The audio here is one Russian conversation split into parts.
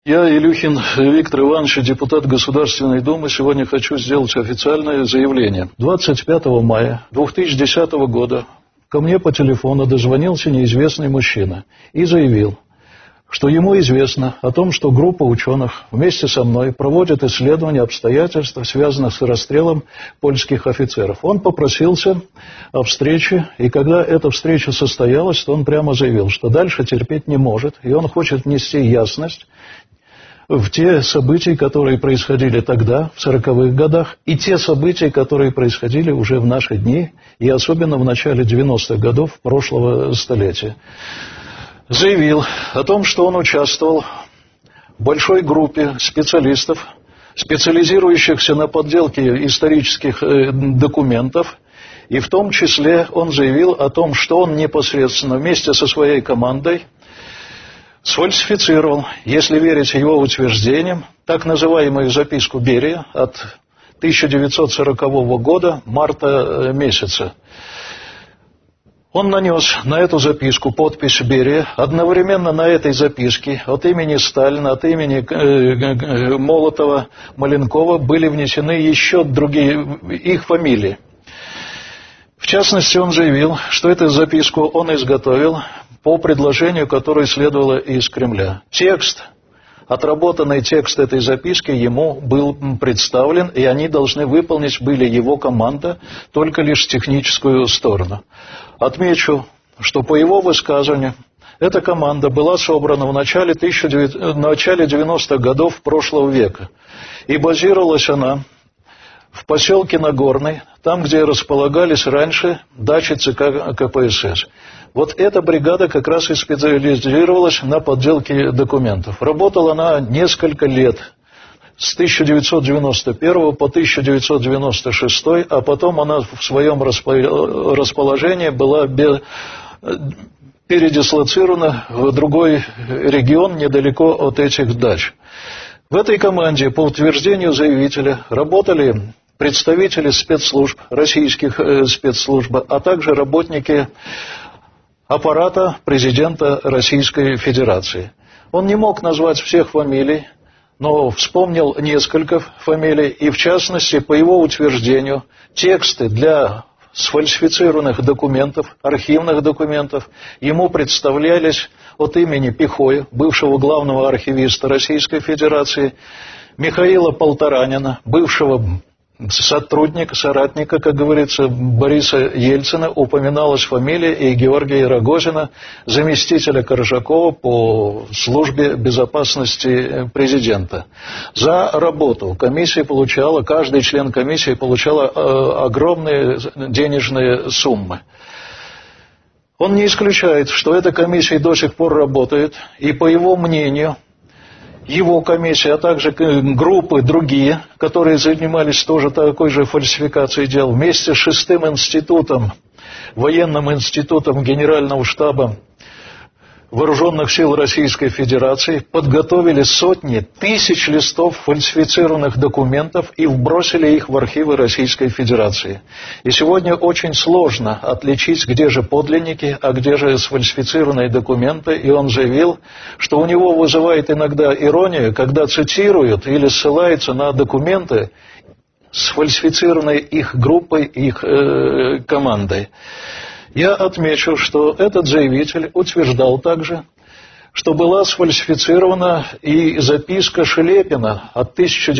Я, Илюхин Виктор Иванович, депутат Государственной Думы, сегодня хочу сделать официальное заявление. 25 мая 2010 года ко мне по телефону дозвонился неизвестный мужчина и заявил, что ему известно о том, что группа ученых вместе со мной проводит исследование обстоятельств, связанных с расстрелом польских офицеров. Он попросился о встрече, и когда эта встреча состоялась, то он прямо заявил, что дальше терпеть не может, и он хочет внести ясность в те события, которые происходили тогда, в 40-х годах, и те события, которые происходили уже в наши дни, и особенно в начале 90-х годов прошлого столетия. Заявил о том, что он участвовал в большой группе специалистов, специализирующихся на подделке исторических документов, и в том числе он заявил о том, что он непосредственно вместе со своей командой сфальсифицировал, если верить его утверждениям, так называемую записку Берия от 1940 года, марта месяца. Он нанес на эту записку подпись Берия. Одновременно на этой записке от имени Сталина, от имени Молотова, Маленкова были внесены еще другие их фамилии. В частности, он заявил, что эту записку он изготовил по предложению, которое следовало из Кремля. Отработанный текст этой записки ему был представлен, и они должны выполнить были его команда, только лишь техническую сторону. Отмечу, что по его высказыванию эта команда была собрана в начале 90-х годов прошлого века, и базировалась она в поселке Нагорный, там, где располагались раньше дачи ЦК КПСС. Вот эта бригада как раз и специализировалась на подделке документов. Работала она несколько лет, с 1991 по 1996, а потом она в своем расположении была передислоцирована в другой регион недалеко от этих дач. В этой команде, по утверждению заявителя, работали представители спецслужб, российских спецслужб, а также работники аппарата президента Российской Федерации. Он не мог назвать всех фамилий, но вспомнил несколько фамилий, и в частности, по его утверждению, тексты для сфальсифицированных документов, архивных документов, ему представлялись от имени Пихоя, бывшего главного архивиста Российской Федерации, Михаила Полторанина, бывшего соратника, как говорится, Бориса Ельцина, упоминалась фамилия и Георгия Рогозина, заместителя Коржакова по службе безопасности президента. За работу комиссия получала, каждый член комиссии получал огромные денежные суммы. Он не исключает, что эта комиссия до сих пор работает, и по его мнению, его комиссия, а также группы другие, которые занимались тоже такой же фальсификацией дел, вместе с 6-м институтом, военным институтом Генерального штаба Вооруженных сил Российской Федерации, подготовили сотни тысяч листов фальсифицированных документов и вбросили их в архивы Российской Федерации. И сегодня очень сложно отличить, где же подлинники, а где же сфальсифицированные документы. И он заявил, что у него вызывает иногда иронию, когда цитируют или ссылаются на документы, сфальсифицированные их группой, их командой. Я отмечу, что этот заявитель утверждал также, что была сфальсифицирована и записка Шелепина от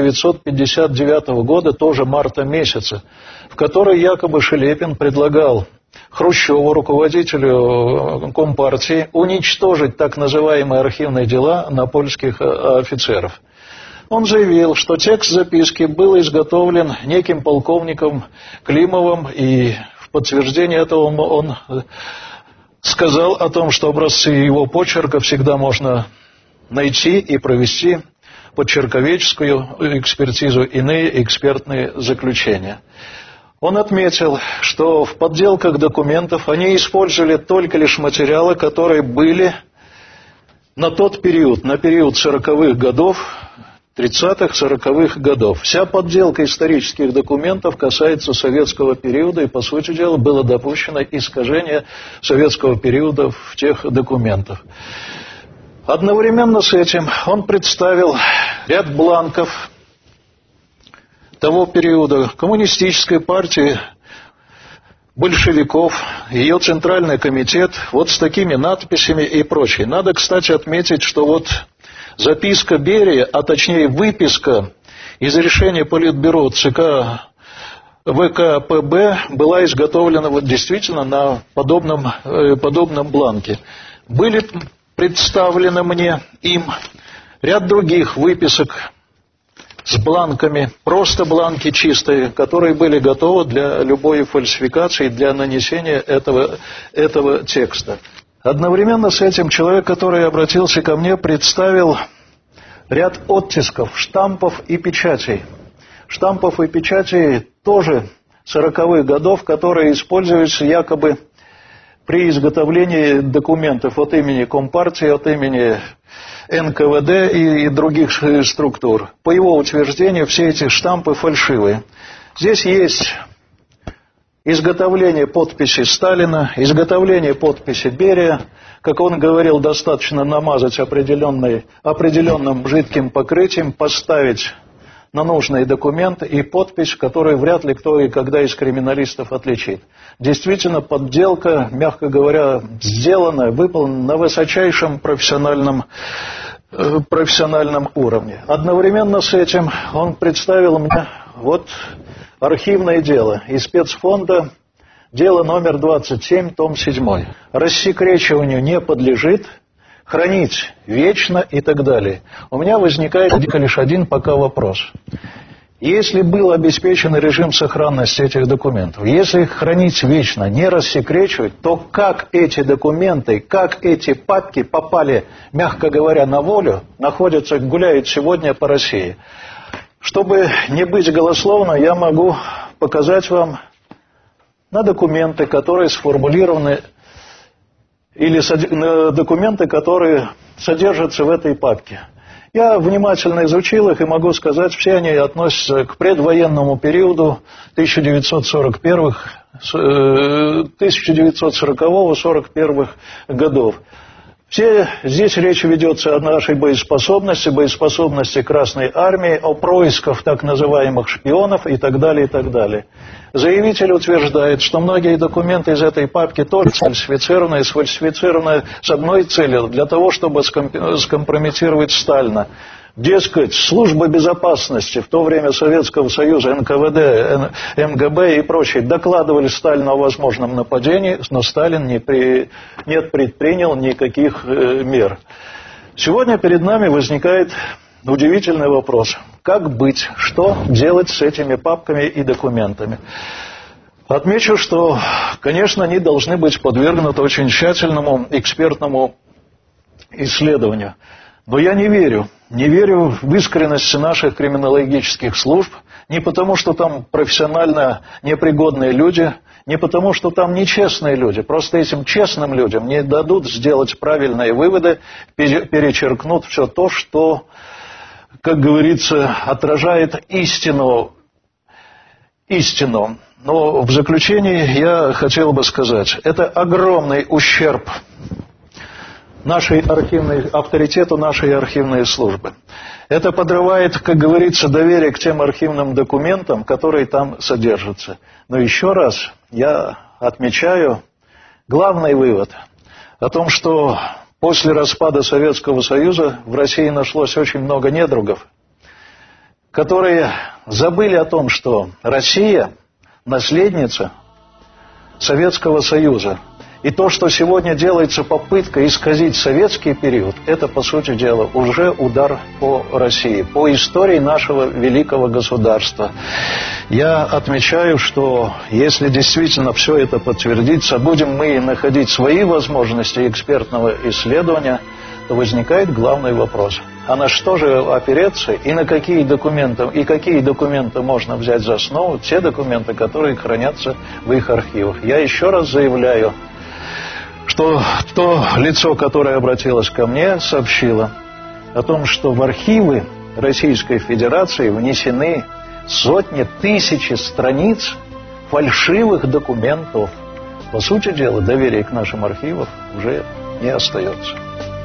1959 года, тоже марта месяца, в которой якобы Шелепин предлагал Хрущеву, руководителю Компартии, уничтожить так называемые архивные дела на польских офицеров. Он заявил, что текст записки был изготовлен неким полковником Климовым, и в подтверждение этого он сказал о том, что образцы его почерка всегда можно найти и провести подчерковеческую экспертизу, иные экспертные заключения. Он отметил, что в подделках документов они использовали только лишь материалы, которые были на тот период, на период 40-х годов, 30-х, 40-х годов. Вся подделка исторических документов касается советского периода, и, по сути дела, было допущено искажение советского периода в тех документах. Одновременно с этим он представил ряд бланков того периода коммунистической партии, большевиков, ее Центральный комитет, вот с такими надписями и прочее. Надо, кстати, отметить, что вот записка Берии, а точнее выписка из решения Политбюро ЦК ВКПБ была изготовлена вот действительно на подобном бланке. Были представлены мне им ряд других выписок с бланками, просто бланки чистые, которые были готовы для любой фальсификации, для нанесения этого текста. Одновременно с этим человек, который обратился ко мне, представил ряд оттисков, штампов и печатей. Штампов и печатей тоже 40-х годов, которые используются якобы при изготовлении документов от имени Компартии, от имени НКВД и других структур. По его утверждению, все эти штампы фальшивые. Здесь есть изготовление подписи Сталина, изготовление подписи Берия. Как он говорил, достаточно намазать определенным жидким покрытием, поставить на нужный документ и подпись, которую вряд ли кто и когда из криминалистов отличит. Действительно, подделка, мягко говоря, сделана, выполнена на высочайшем профессиональном уровне. Одновременно с этим он представил мне вот архивное дело из спецфонда, дело номер 27, том 7. Рассекречиванию не подлежит, хранить вечно и так далее. У меня возникает лишь один пока вопрос. Если был обеспечен режим сохранности этих документов, если их хранить вечно, не рассекречивать, то как эти документы, как эти папки попали, мягко говоря, на волю, гуляют сегодня по России? Чтобы не быть голословно, я могу показать вам на документы, которые сформулированы, или на документы, которые содержатся в этой папке. Я внимательно изучил их и могу сказать, все они относятся к предвоенному периоду 1940-41 годов. Здесь речь ведется о нашей боеспособности Красной Армии, о происках так называемых шпионов и так далее, и так далее. Заявитель утверждает, что многие документы из этой папки тоже сфальсифицированы с одной целью, для того, чтобы скомпрометировать Сталина. Дескать, служба безопасности в то время Советского Союза, НКВД, МГБ и прочие докладывали Сталину о возможном нападении, но Сталин не предпринял никаких мер. Сегодня перед нами возникает удивительный вопрос. Как быть? Что делать с этими папками и документами? Отмечу, что, конечно, они должны быть подвергнуты очень тщательному экспертному исследованию. Но я не верю в искренность наших криминологических служб, не потому, что там профессионально непригодные люди, не потому, что там нечестные люди. Просто этим честным людям не дадут сделать правильные выводы, перечеркнут все то, что, как говорится, отражает истину. Но в заключении я хотел бы сказать, это огромный ущерб авторитету нашей архивной службы. Это подрывает, как говорится, доверие к тем архивным документам, которые там содержатся. Но еще раз я отмечаю главный вывод о том, что после распада Советского Союза в России нашлось очень много недругов, которые забыли о том, что Россия – наследница Советского Союза. И то, что сегодня делается попытка исказить советский период, это, по сути дела, уже удар по России, по истории нашего великого государства. Я отмечаю, что если действительно все это подтвердится, будем мы находить свои возможности экспертного исследования, то возникает главный вопрос. А на что же опереться и на какие документы можно взять за основу? Те документы, которые хранятся в их архивах. Я еще раз заявляю, что то лицо, которое обратилось ко мне, сообщило о том, что в архивы Российской Федерации внесены сотни, тысячи страниц фальшивых документов. По сути дела, доверия к нашим архивам уже не остается.